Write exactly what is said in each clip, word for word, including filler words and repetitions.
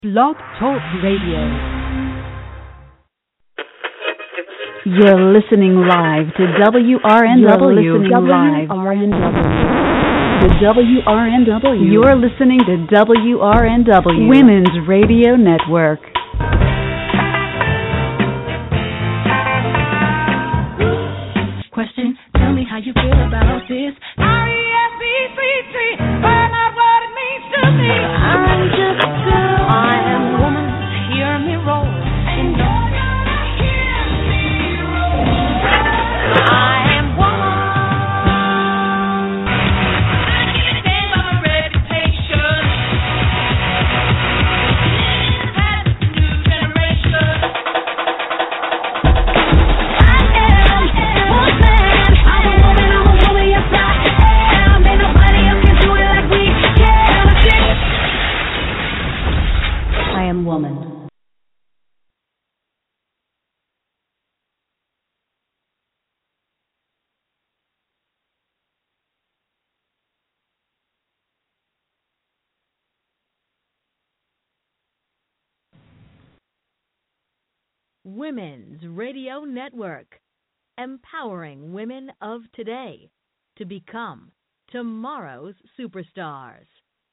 Blog Talk Radio. You're listening live to W R N W. You're listening live to W R N W. You're listening to W R N W, Women's Radio Network. Question, tell me how you feel about this. R E S P C T, find out what it means to me. I'm just a girl. I am a woman. Hear me roll. And don't hear me roll. I am woman. I can't stand by my reputation. This has a new generation. I am woman. I'm a woman. I'm a woman. Yes, I am. Ain't nobody else can do it like we can. I am woman. Women's Radio Network, empowering women of today to become tomorrow's superstars.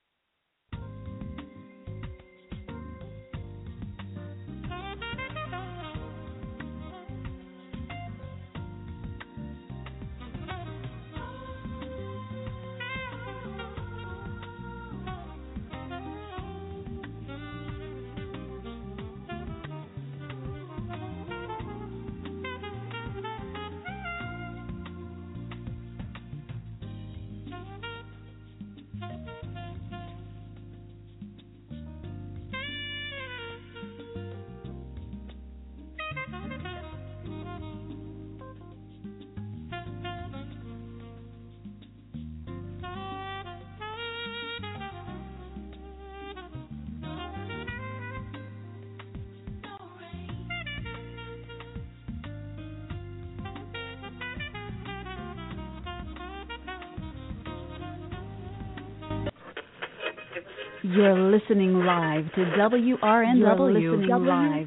You're listening live to W R N W. You're listening live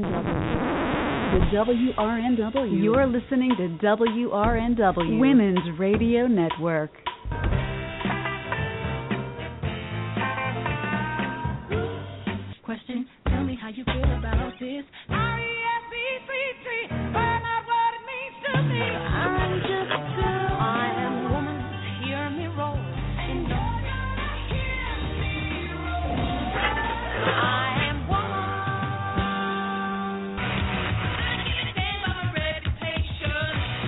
to W R N W. You're listening to W R N W, Women's Radio Network. Question, tell me how you feel about this. R E S P C T, find out what it means to me. I'm just a girl. I am a woman. Hear me roll. And don't hear me roll. I am woman. I can't stand by my reputation.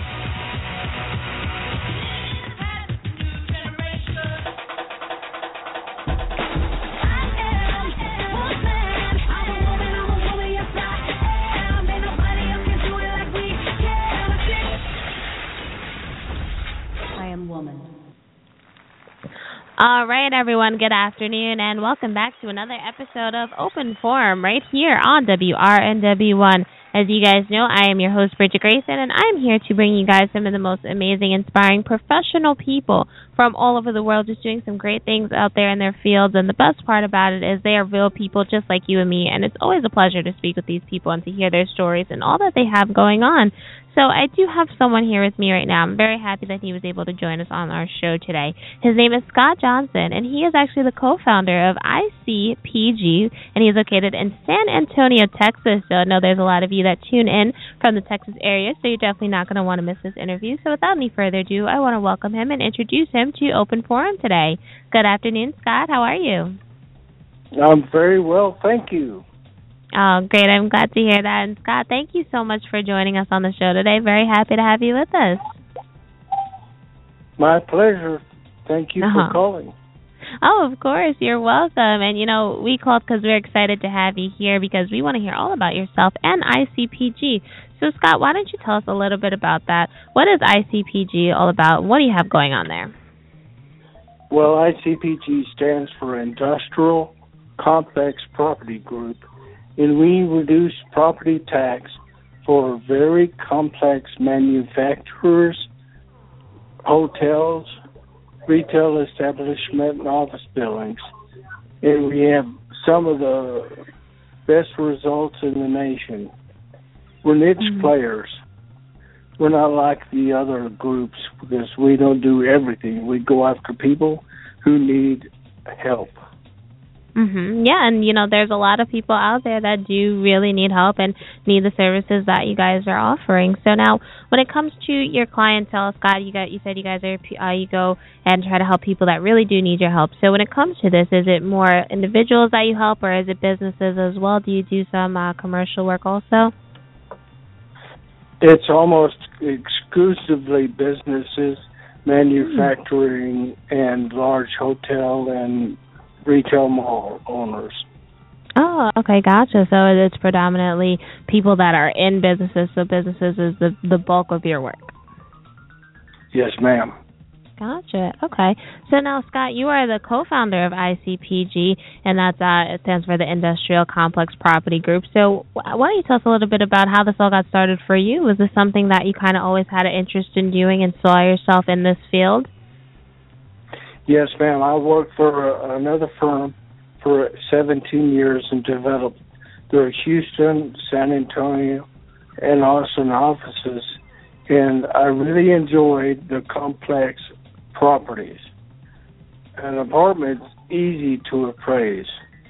This has a new generation. I am woman. I'm a woman. I'm a woman. Yes, I am. Ain't nobody else can do it like we can. I am woman. All right, everyone, good afternoon, and welcome back to another episode of Open Forum right here on W R N W one. As you guys know, I am your host, Bridget Grayson, and I'm here to bring you guys some of the most amazing, inspiring, professional people from all over the world just doing some great things out there in their fields. And the best part about it is they are real people just like you and me, and it's always a pleasure to speak with these people and to hear their stories and all that they have going on. So I do have someone here with me right now. I'm very happy that he was able to join us on our show today. His name is Scott Johnson, and he is actually the co-founder of I C P G, and he's located in San Antonio, Texas. So I know there's a lot of you that tune in from the Texas area, so you're definitely not going to want to miss this interview. So without any further ado, I want to welcome him and introduce him to Open Forum today. Good afternoon, Scott. How are you? I'm very well, thank you. Oh, great. I'm glad to hear that. And Scott, thank you so much for joining us on the show today. Very happy to have you with us. My pleasure. Thank you Uh-huh. for calling. Oh, of course. You're welcome. And, you know, we called because we're excited to have you here because we want to hear all about yourself and I C P G. So, Scott, why don't you tell us a little bit about that? What is I C P G all about? What do you have going on there? Well, I C P G stands for Industrial Complex Property Group, and we reduce property tax for very complex manufacturers, hotels, retail establishment, and office buildings. And we have some of the best results in the nation. We're niche mm-hmm. players. We're not like the other groups because we don't do everything. We go after people who need help. Mhm. Yeah, and you know, there's a lot of people out there that do really need help and need the services that you guys are offering. So now, when it comes to your clientele, Scott, you got you said you guys are uh, you go and try to help people that really do need your help. So when it comes to this, is it more individuals that you help, or is it businesses as well? Do you do some uh, commercial work also? It's almost exclusively businesses, manufacturing, and large hotel and retail mall owners. Oh, okay, gotcha. So it's predominantly people that are in businesses, so businesses is the, the bulk of your work. Yes, ma'am. Gotcha. Okay. So now, Scott, you are the co-founder of I C P G, and that's uh, it stands for the Industrial Complex Property Group. So why don't you tell us a little bit about how this all got started for you? Was this something that you kind of always had an interest in doing and saw yourself in this field? Yes, ma'am. I worked for another firm for seventeen years and developed their Houston, San Antonio, and Austin offices. And I really enjoyed the complex properties. An apartment's easy to appraise.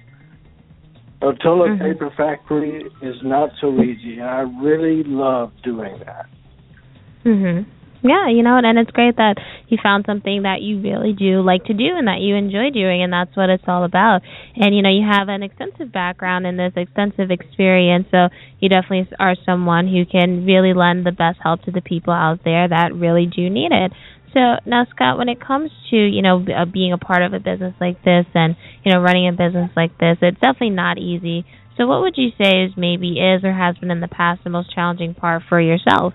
A toilet mm-hmm. paper factory is not so easy, and I really love doing that. Mhm. Yeah, you know, and it's great that you found something that you really do like to do and that you enjoy doing, and that's what it's all about. And, you know, you have an extensive background in this, extensive experience, so you definitely are someone who can really lend the best help to the people out there that really do need it. So now, Scott, when it comes to, you know, uh, being a part of a business like this and, you know, running a business like this, it's definitely not easy. So what would you say is maybe is or has been in the past the most challenging part for yourself?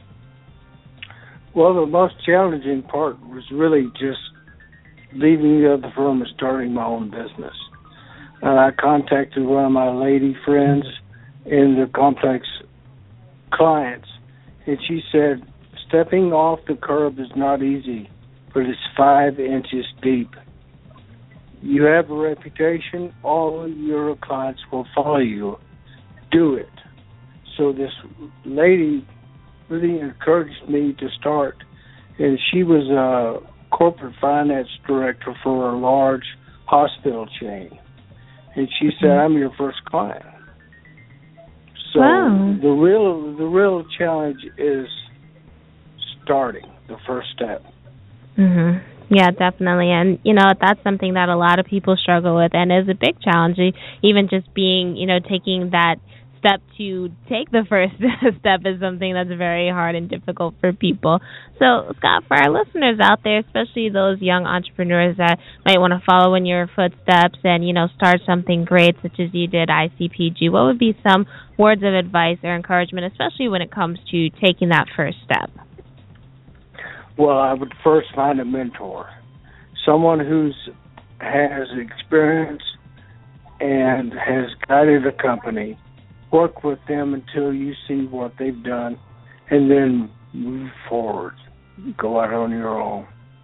Well, the most challenging part was really just leaving the other firm and starting my own business. And I contacted one of my lady friends in the complex clients, and she said, stepping off the curb is not easy, but it's five inches deep. You have a reputation, all your clients will follow you. Do it. So this lady really encouraged me to start, and she was a corporate finance director for a large hospital chain, and she said, "I'm your first client." So wow. the real the real challenge is starting, the first step. Mhm. Yeah, definitely. And, you know, that's something that a lot of people struggle with and is a big challenge, even just being, you know, taking that step to take the first step is something that's very hard and difficult for people. So, Scott, for our listeners out there, especially those young entrepreneurs that might want to follow in your footsteps and, you know, start something great such as you did I C P G, what would be some words of advice or encouragement, especially when it comes to taking that first step? Well, I would first find a mentor, someone who's has experience and has guided a company. Work with them until you see what they've done, and then move forward. Go out on your own.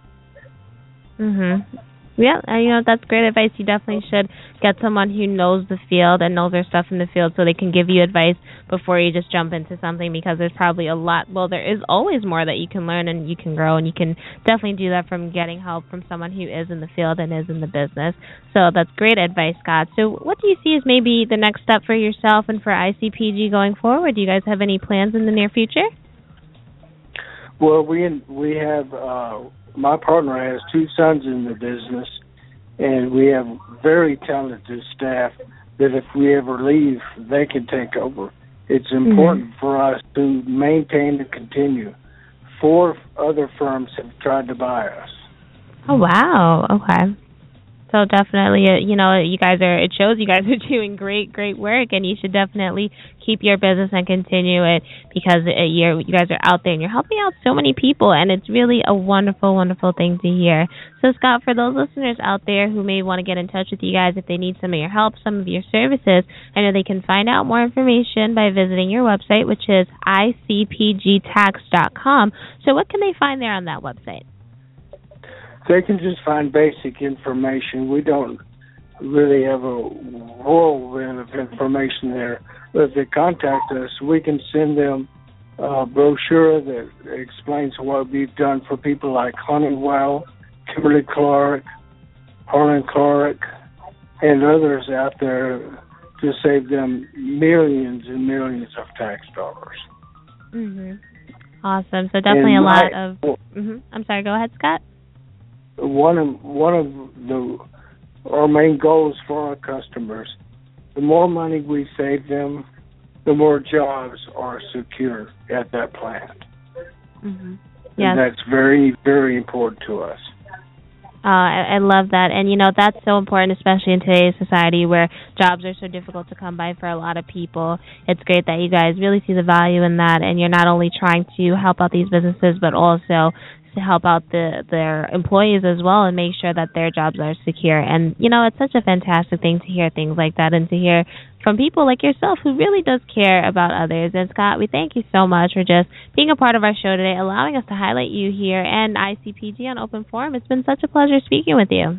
Mhm. Yeah, and, you know, that's great advice. You definitely should get someone who knows the field and knows their stuff in the field so they can give you advice before you just jump into something, because there's probably a lot, well, there is always more that you can learn and you can grow, and you can definitely do that from getting help from someone who is in the field and is in the business. So that's great advice, Scott. So what do you see as maybe the next step for yourself and for I C P G going forward? Do you guys have any plans in the near future? Well, we we have... Uh, my partner has two sons in the business, and we have very talented staff that if we ever leave, they can take over. It's important mm-hmm. for us to maintain and continue. Four other firms have tried to buy us. Oh, wow. Okay. So definitely, uh, you know, you guys are, it shows you guys are doing great, great work, and you should definitely keep your business and continue it, because uh, you're, you guys are out there and you're helping out so many people, and it's really a wonderful, wonderful thing to hear. So, Scott, for those listeners out there who may want to get in touch with you guys if they need some of your help, some of your services, I know they can find out more information by visiting your website, which is I C P G tax dot com. So what can they find there on that website? They can just find basic information. We don't really have a whirlwind of information there. But if they contact us, we can send them a brochure that explains what we've done for people like Honeywell, Kimberly Clark, Harlan Clark, and others out there to save them millions and millions of tax dollars. Mhm. Awesome. So definitely And a my, lot of. Mhm. I'm sorry. Go ahead, Scott. One of one of the our main goals for our customers: the more money we save them, the more jobs are secure at that plant. Mhm. Yes. And that's very, very important to us. Uh, I, I love that. And, you know, that's so important, especially in today's society where jobs are so difficult to come by for a lot of people. It's great that you guys really see the value in that, and you're not only trying to help out these businesses, but also to help out the their employees as well and make sure that their jobs are secure. And, you know, it's such a fantastic thing to hear things like that and to hear from people like yourself who really does care about others. And, Scott, we thank you so much for just being a part of our show today, allowing us to highlight you here and I C P G on Open Forum. It's been such a pleasure speaking with you.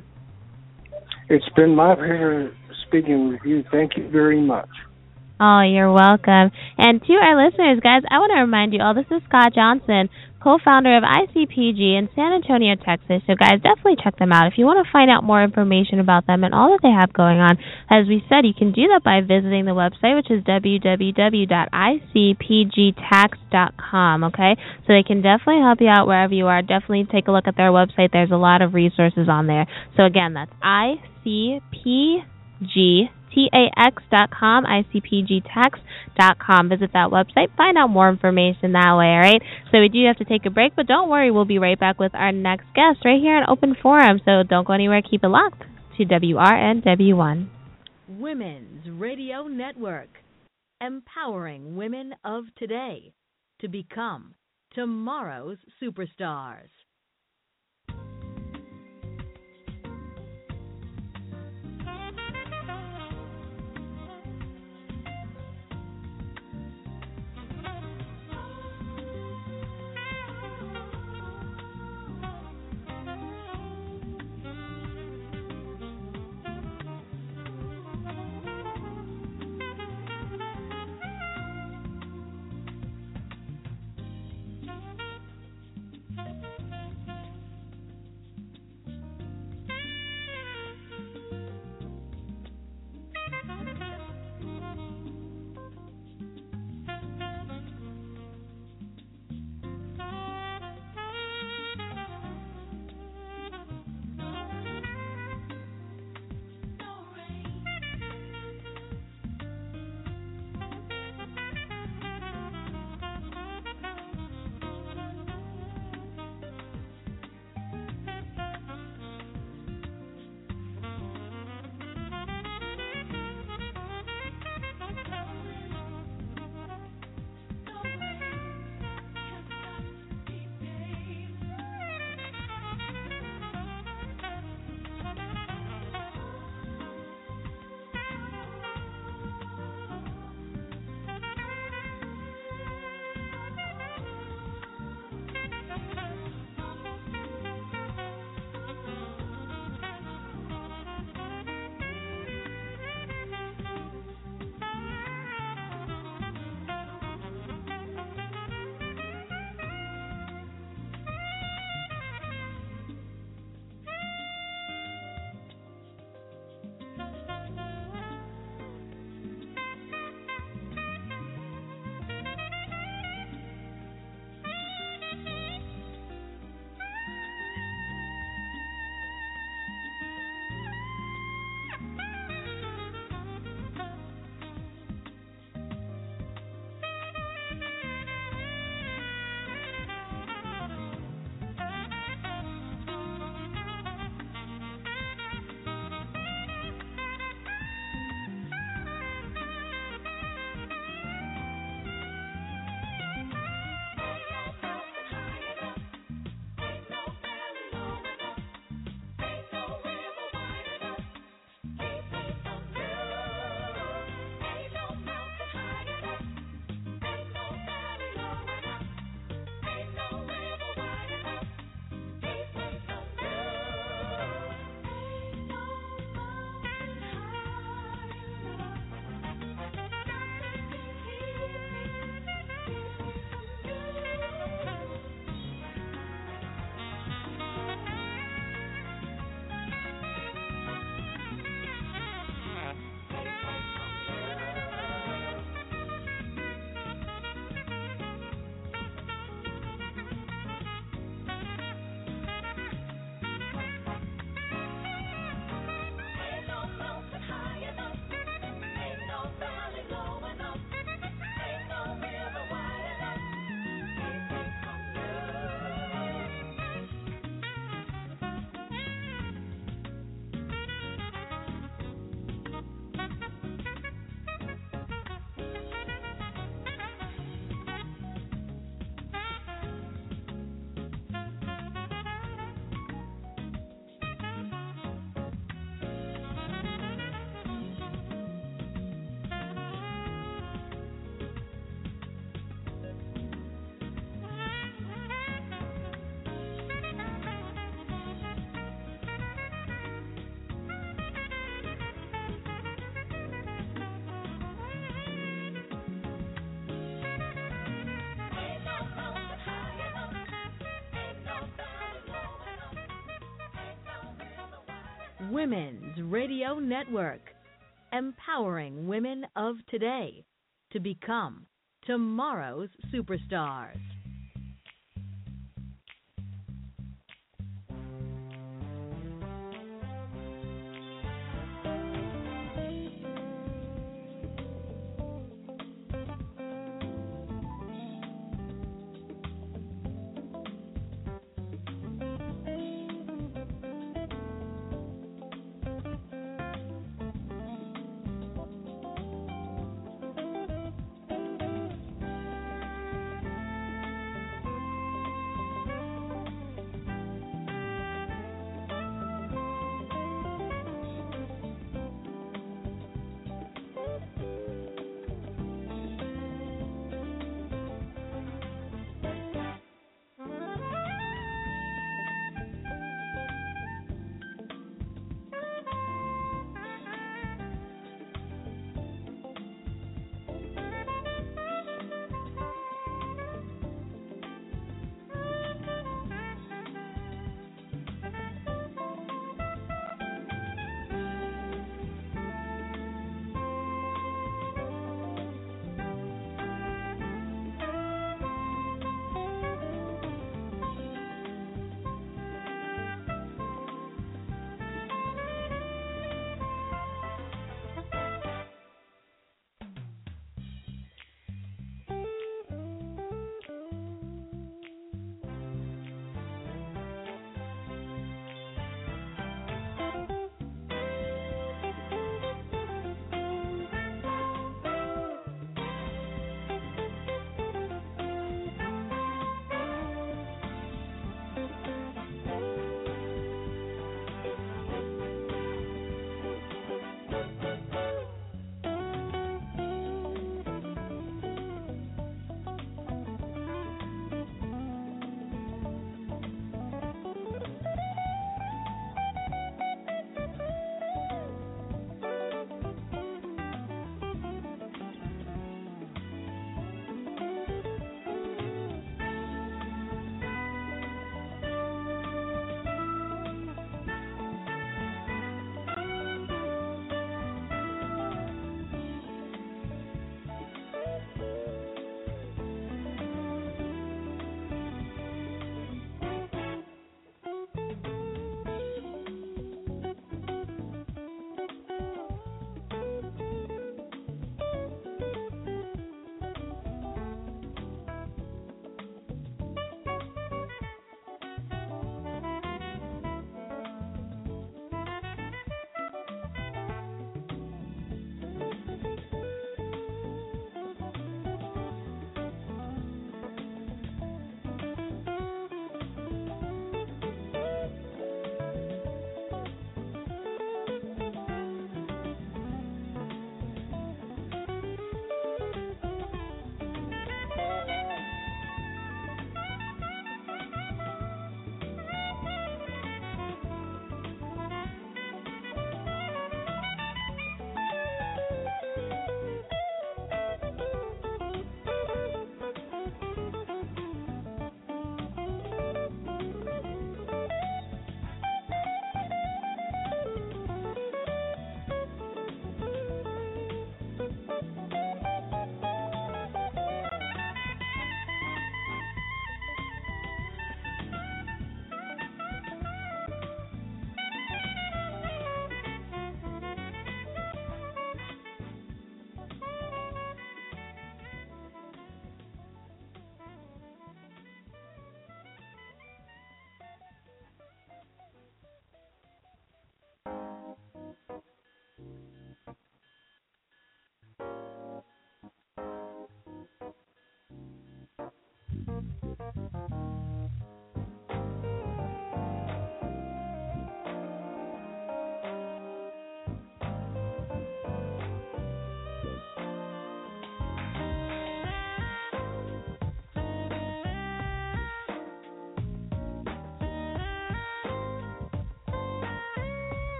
It's been my pleasure speaking with you. Thank you very much. Oh, you're welcome. And to our listeners, guys, I want to remind you all, this is Scott Johnson, co-founder of I C P G in San Antonio, Texas. So, guys, definitely check them out. If you want to find out more information about them and all that they have going on, as we said, you can do that by visiting the website, which is w w w dot i c p g tax dot com, okay? So they can definitely help you out wherever you are. Definitely take a look at their website. There's a lot of resources on there. So, again, that's I C P G T A X dot com, I C P G tax dot com. Visit that website. Find out more information that way, all right? So we do have to take a break, but don't worry. We'll be right back with our next guest right here on Open Forum. So don't go anywhere. Keep it locked to W R N W one. Women's Radio Network, empowering women of today to become tomorrow's superstars. Women's Radio Network, empowering women of today to become tomorrow's superstars.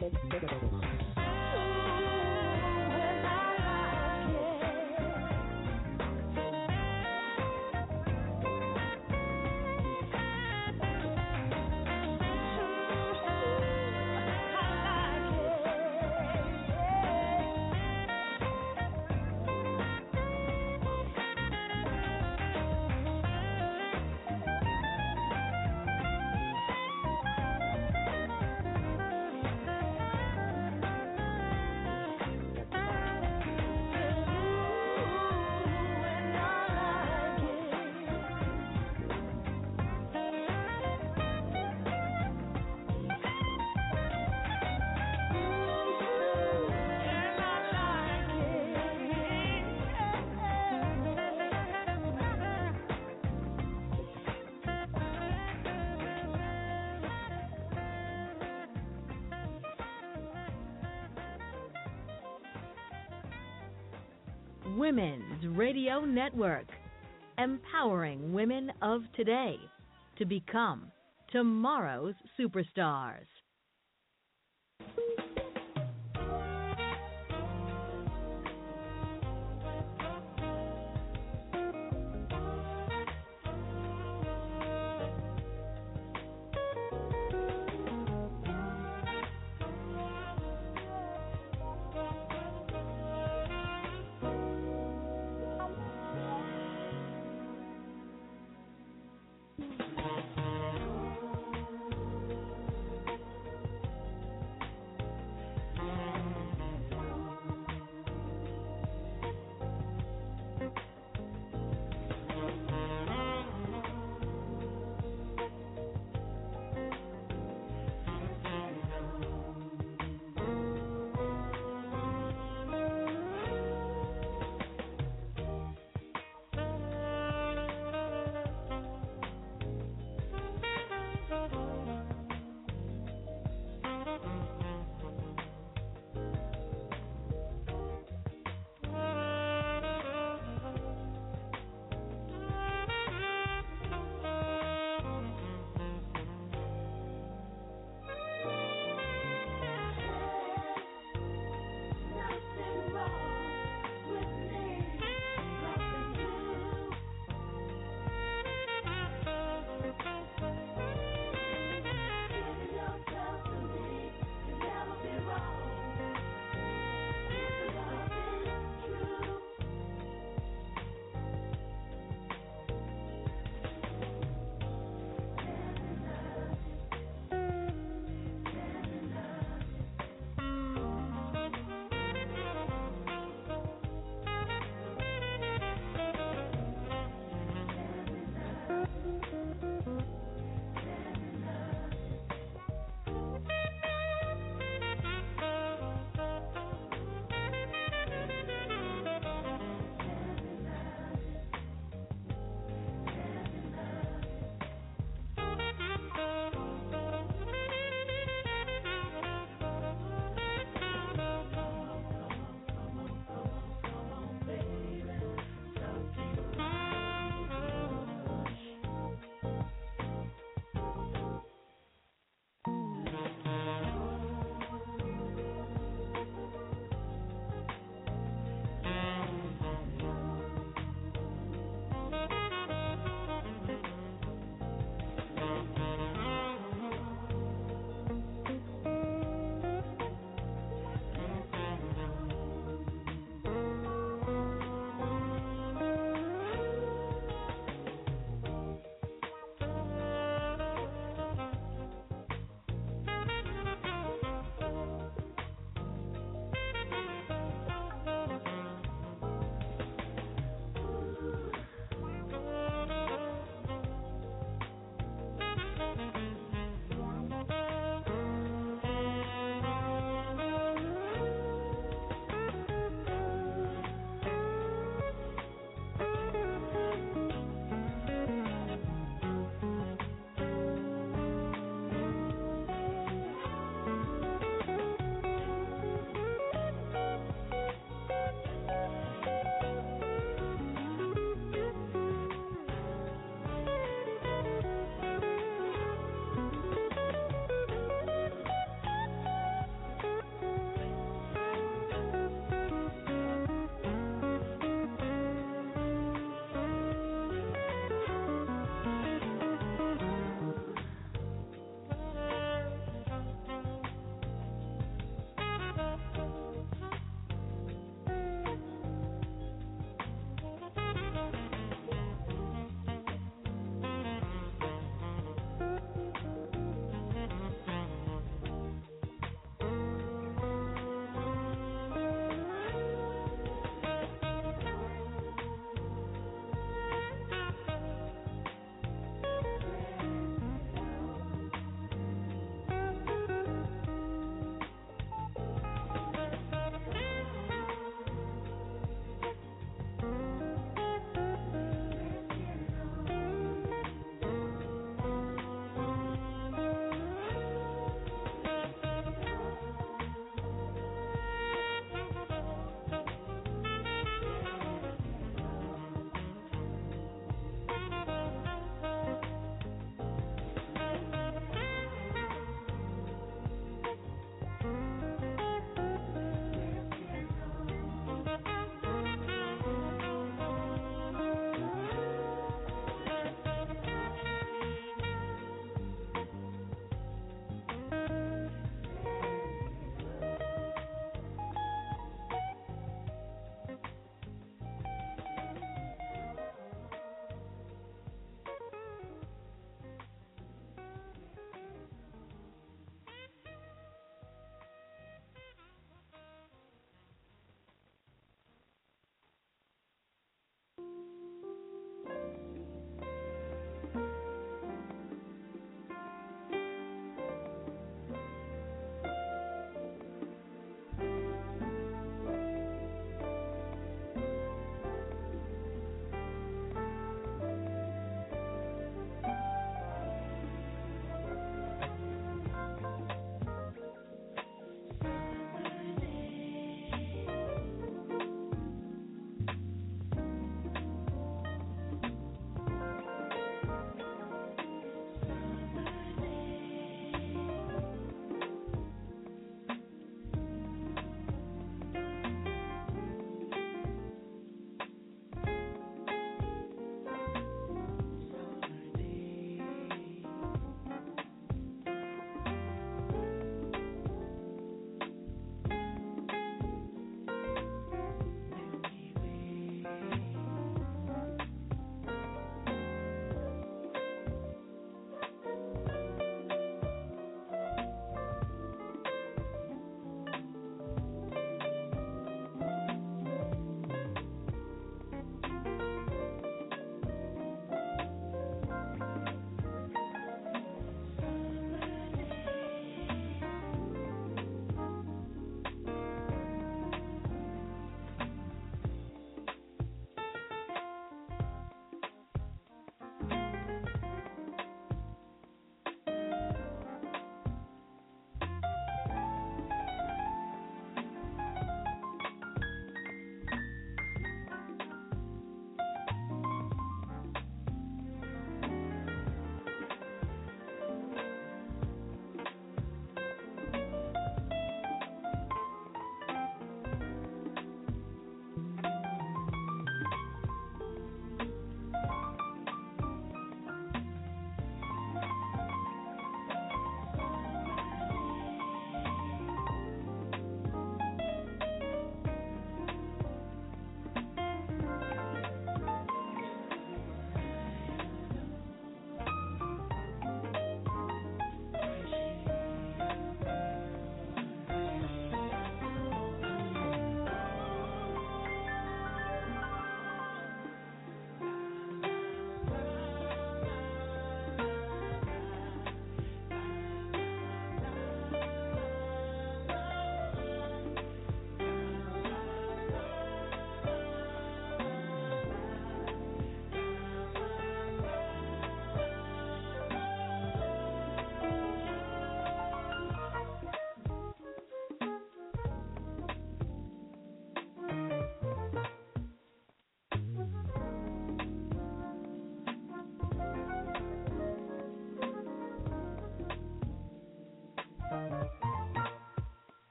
Women's Radio Network, empowering women of today to become tomorrow's superstars.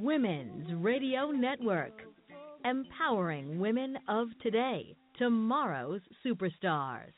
Women's Radio Network, empowering women of today, tomorrow's superstars.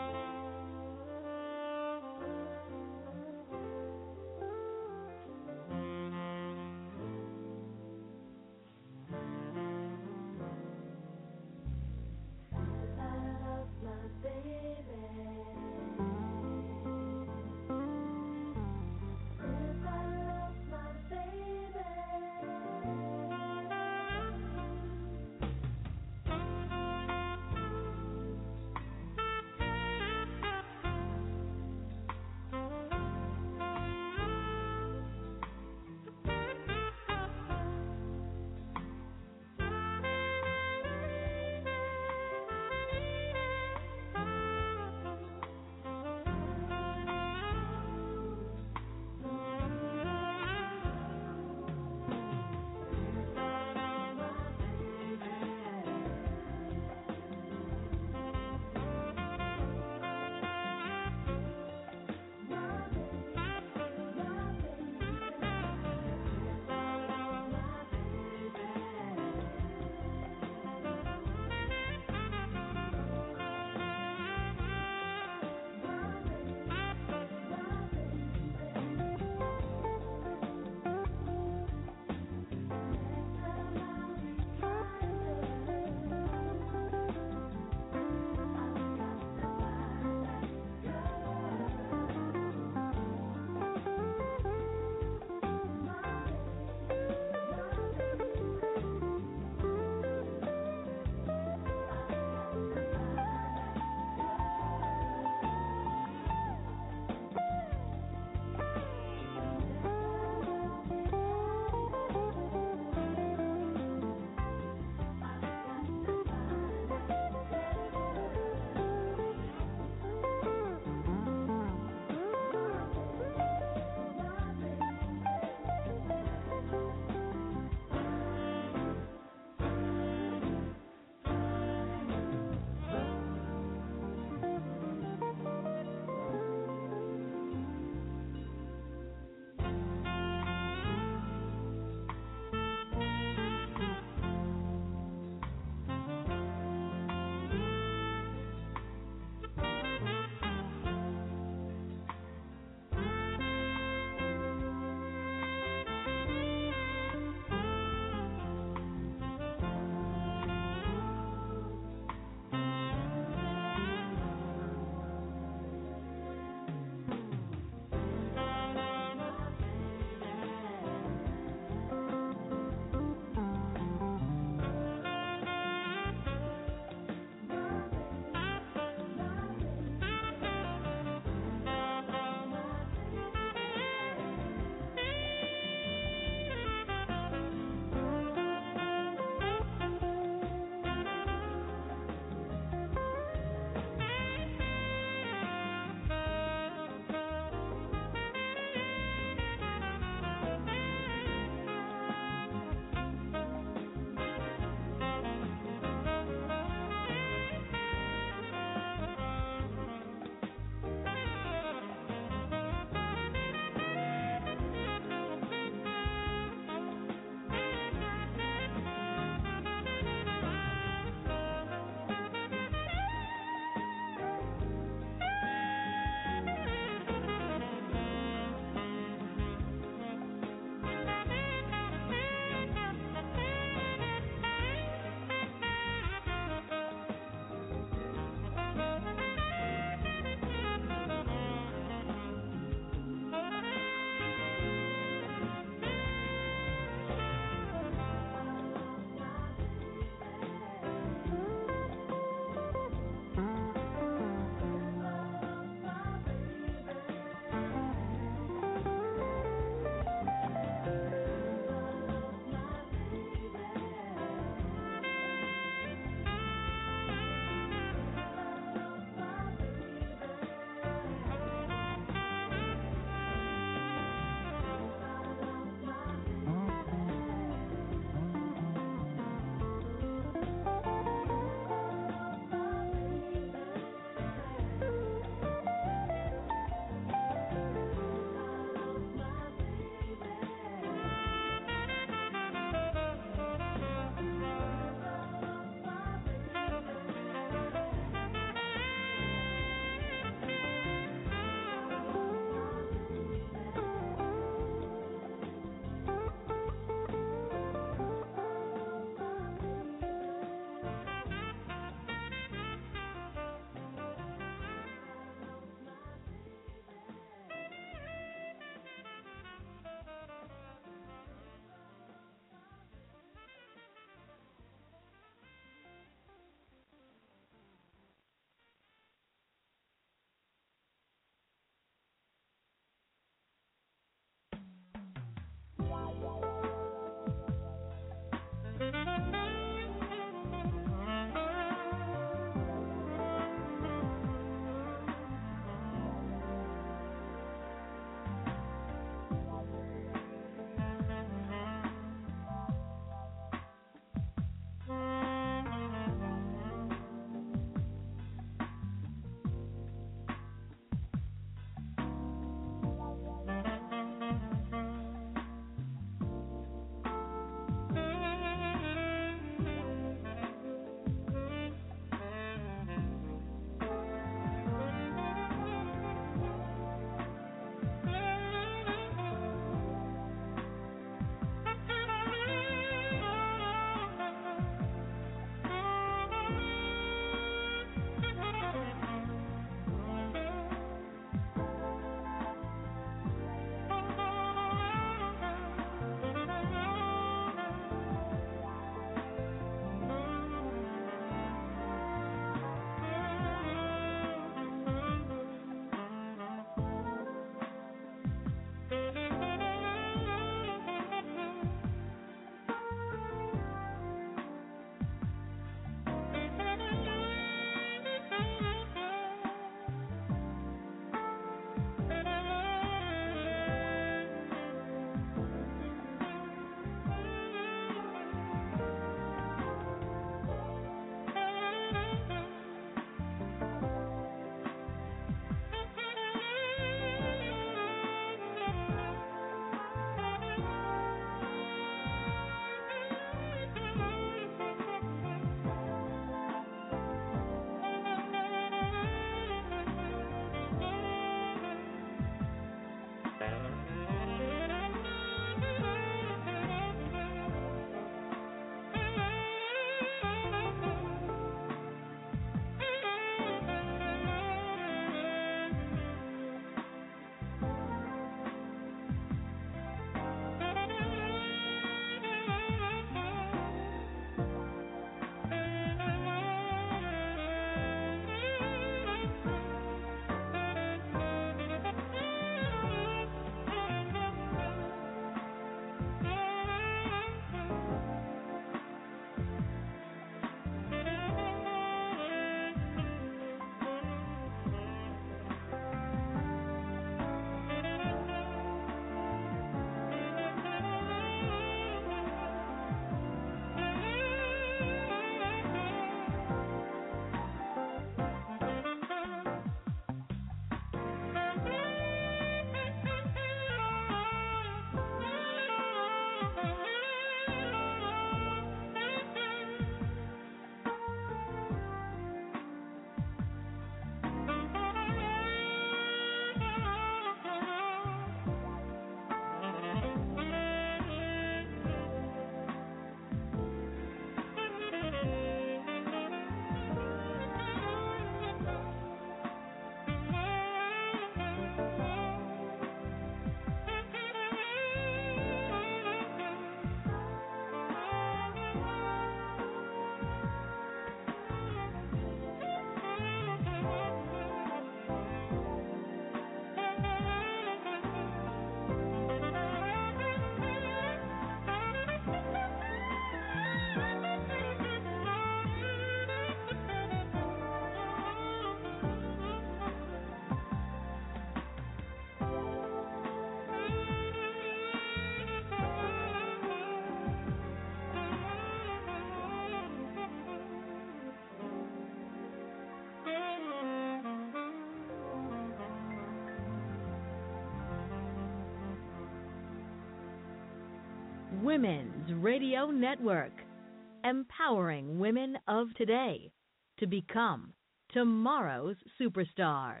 Women's Radio Network, empowering women of today to become tomorrow's superstars.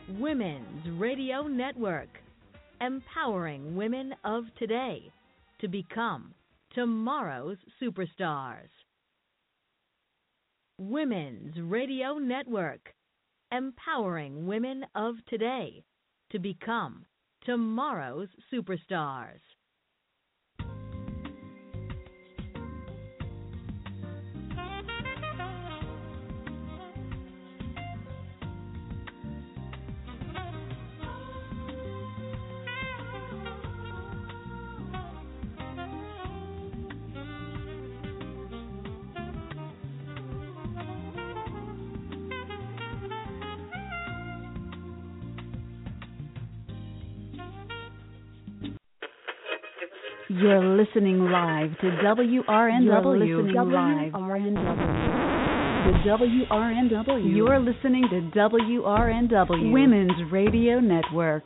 Women's Radio Network, empowering women of today to become tomorrow's superstars. Women's Radio Network, empowering women of today to become tomorrow's superstars. You're listening live to W R N W. You're listening live to W R N W. You're listening to W R N W, Women's Radio Network.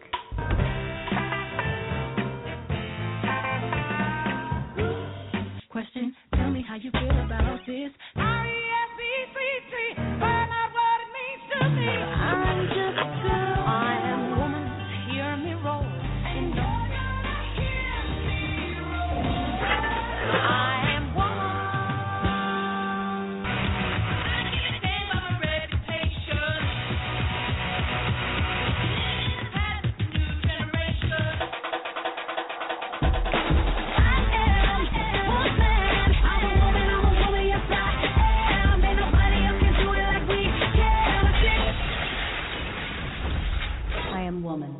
Question, tell me how you feel about this. R E S P C T, find out what it means to me. I'm just a girl, I am a woman, hear me roll. And don't I am woman. I need a name of a reputation. Has a new generation. I am a woman. I'm a woman, I'm a woman, yes I am. Ain't nobody else can do it like we can. I am woman.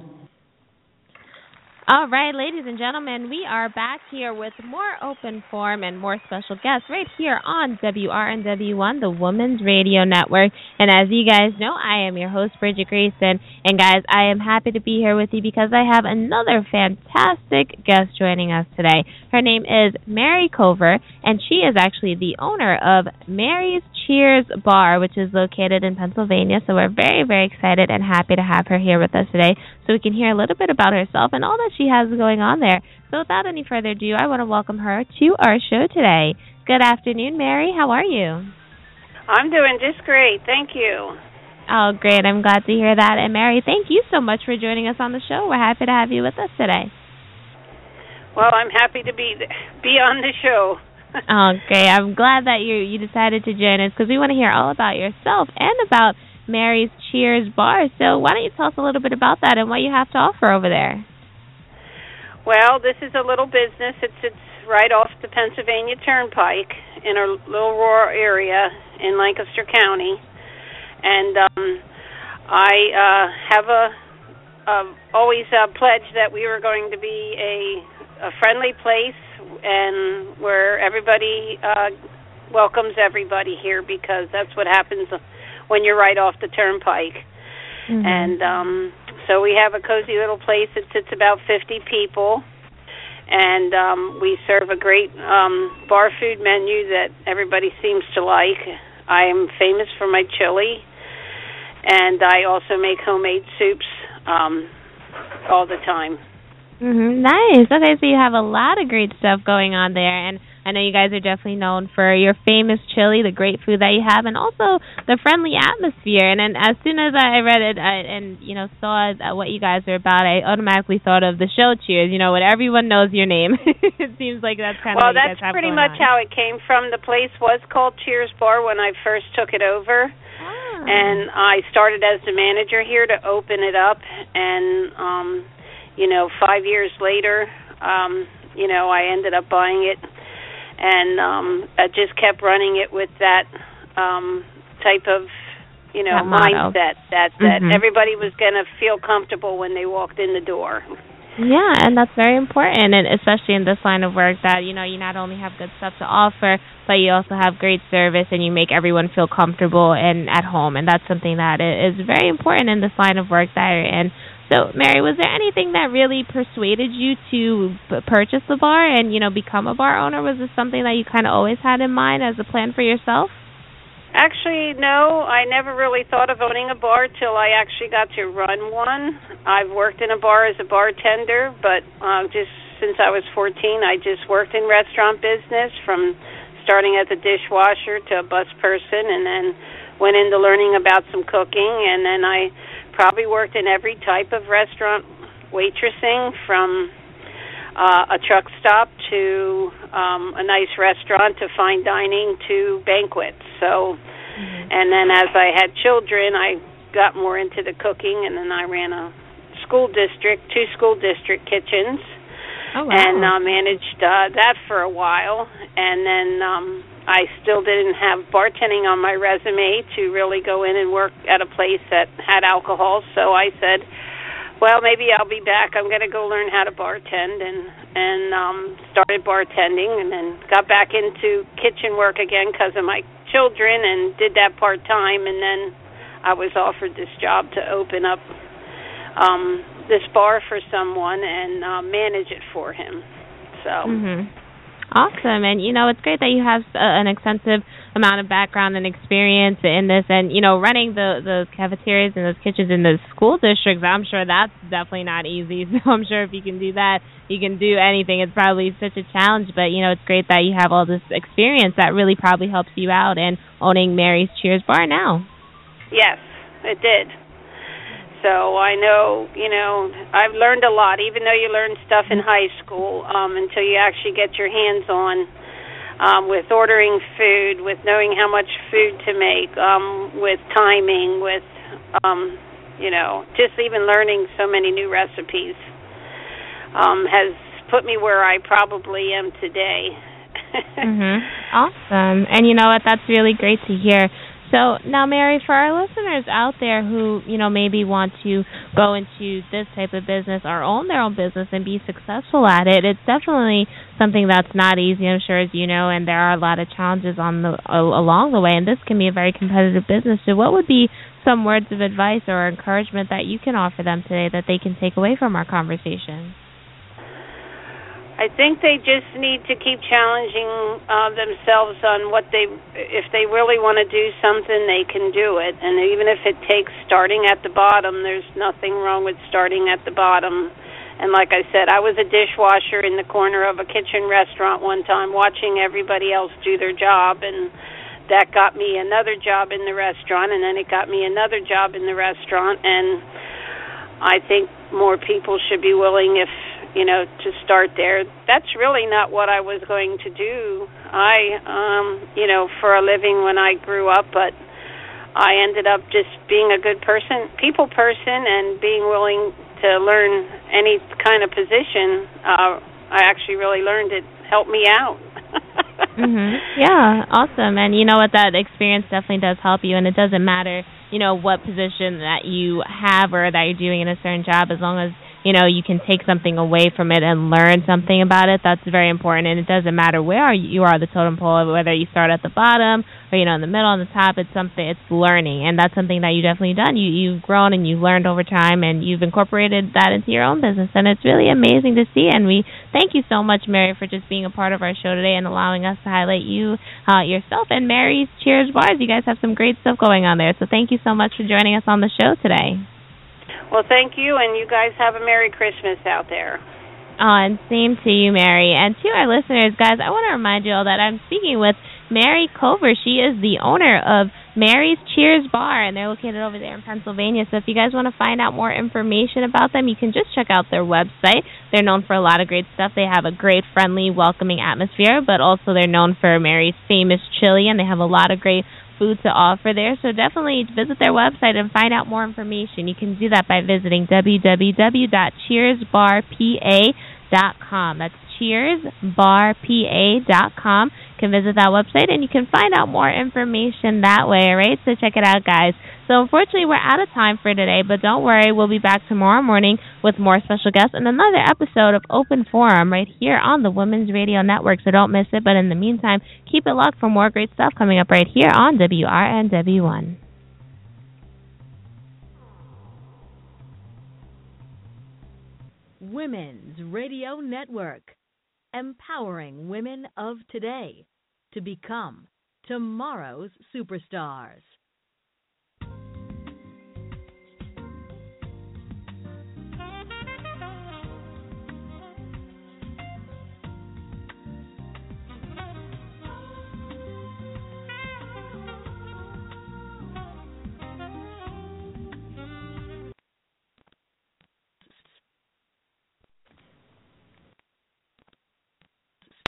All right, ladies and gentlemen, we are back here with more open forum and more special guests right here on W R N W one, the Women's Radio Network. And as you guys know, I am your host, Bridget Grayson. And guys, I am happy to be here with you because I have another fantastic guest joining us today. Her name is Mary Cover, and she is actually the owner of Mary's Cheers Bar, which is located in Pennsylvania. So we're very, very excited and happy to have her here with us today so we can hear a little bit about herself and all that she has going on there. So without any further ado, I want to welcome her to our show today. Good afternoon, Mary. How are you? I'm doing just great. Thank you. Oh, great. I'm glad to hear that. And Mary, thank you so much for joining us on the show. We're happy to have you with us today. Well, I'm happy to be be on the show. Oh, great. I'm glad that you you decided to join us because we want to hear all about yourself and about Mary's Cheers Bar. So why don't you tell us a little bit about that and what you have to offer over there? Well, this is a little business. It's it's right off the Pennsylvania Turnpike in a little rural area in Lancaster County, and um, I uh, have a, a always a pledge that we were going to be a, a friendly place and where everybody uh, welcomes everybody here because that's what happens when you're right off the Turnpike. Mm-hmm. And um, so we have a cozy little place that sits about fifty people, and um, we serve a great um, bar food menu that everybody seems to like. I am famous for my chili, and I also make homemade soups um, all the time. Mm-hmm. Nice. Okay, so you have a lot of great stuff going on there, and I know you guys are definitely known for your famous chili, the great food that you have, and also the friendly atmosphere. And then as soon as I read it I, and, you know, saw what you guys are about, I automatically thought of the show Cheers, you know, when everyone knows your name. It seems like that's kind of well, what you guys that's have pretty going much on. How it came from. The place was called Cheers Bar when I first took it over. Ah. And I started as the manager here to open it up, and um you know, five years later, um, you know, I ended up buying it, and um, I just kept running it with that um, type of, you know, that mindset that, that mm-hmm. everybody was going to feel comfortable when they walked in the door. Yeah, and that's very important, and especially in this line of work that, you know, you not only have good stuff to offer, but you also have great service and you make everyone feel comfortable and at home, and that's something that is very important in this line of work that you're in. So, Mary, was there anything that really persuaded you to p- purchase the bar and, you know, become a bar owner? Was this something that you kind of always had in mind as a plan for yourself? Actually, no. I never really thought of owning a bar till I actually got to run one. I've worked in a bar as a bartender, but uh, just since I was fourteen, I just worked in restaurant business from starting as a dishwasher to a bus person, and then went into learning about some cooking, and then I probably worked in every type of restaurant waitressing, from uh, a truck stop to um, a nice restaurant to fine dining to banquets. So, mm-hmm. and then as I had children, I got more into the cooking, and then I ran a school district, two school district kitchens. Oh, wow. And uh, managed uh, that for a while, and then um, I still didn't have bartending on my resume to really go in and work at a place that had alcohol, so I said, well, maybe I'll be back. I'm going to go learn how to bartend, and, and um, started bartending, and then got back into kitchen work again because of my children, and did that part-time, and then I was offered this job to open up um this bar for someone and uh, manage it for him. So mm-hmm. Awesome. And you know, it's great that you have uh, an extensive amount of background and experience in this, and you know, running the the cafeterias and those kitchens in the school districts. I'm sure that's definitely not easy. So I'm sure if you can do that, you can do anything. It's probably such a challenge, but you know, it's great that you have all this experience that really probably helps you out in owning Mary's Cheers Bar now. Yes, it did. So I know, you know, I've learned a lot, even though you learn stuff in high school, um, until you actually get your hands on um, with ordering food, with knowing how much food to make, um, with timing, with, um, you know, just even learning so many new recipes um, has put me where I probably am today. mm-hmm. Awesome. And you know what, that's really great to hear. So now, Mary, for our listeners out there who, you know, maybe want to go into this type of business or own their own business and be successful at it, it's definitely something that's not easy, I'm sure, as you know, and there are a lot of challenges on the uh, along the way, and this can be a very competitive business. So what would be some words of advice or encouragement that you can offer them today that they can take away from our conversation? I think they just need to keep challenging uh, themselves on what they, if they really want to do something, they can do it. And even if it takes starting at the bottom, there's nothing wrong with starting at the bottom. And like I said, I was a dishwasher in the corner of a kitchen restaurant one time, watching everybody else do their job, and that got me another job in the restaurant, and then it got me another job in the restaurant. And I think more people should be willing, if you know, to start there. That's really not what I was going to do. I, um, you know, for a living when I grew up, but I ended up just being a good person, people person, and being willing to learn any kind of position. Uh, I actually really learned it helped me out. mm-hmm. Yeah, awesome. And you know what, that experience definitely does help you, and it doesn't matter, you know, what position that you have or that you're doing in a certain job, as long as you know, you can take something away from it and learn something about it. That's very important, and it doesn't matter where you are the totem pole, whether you start at the bottom or, you know, in the middle, on the top. It's something, it's learning, and that's something that you definitely done. You, you've grown and you've learned over time, and you've incorporated that into your own business, and it's really amazing to see. And we thank you so much, Mary, for just being a part of our show today and allowing us to highlight you, uh, yourself, and Mary's Cheers Bars. You guys have some great stuff going on there, so thank you so much for joining us on the show today. Well, thank you, and you guys have a Merry Christmas out there. Oh, and same to you, Mary. And to our listeners, guys, I want to remind you all that I'm speaking with Mary Cover. She is the owner of Mary's Cheers Bar, and they're located over there in Pennsylvania. So if you guys want to find out more information about them, you can just check out their website. They're known for a lot of great stuff. They have a great, friendly, welcoming atmosphere, but also they're known for Mary's famous chili, and they have a lot of great food to offer there. So definitely visit their website and find out more information. You can do that by visiting w w w dot cheers bar p a dot com. That's cheers bar p a dot com. You can visit that website and you can find out more information that way, all right? So check it out, guys. So unfortunately, we're out of time for today, but don't worry. We'll be back tomorrow morning with more special guests and another episode of Open Forum right here on the Women's Radio Network, so don't miss it. But in the meantime, keep it locked for more great stuff coming up right here on W R N W one. Women's Radio Network, empowering women of today to become tomorrow's superstars.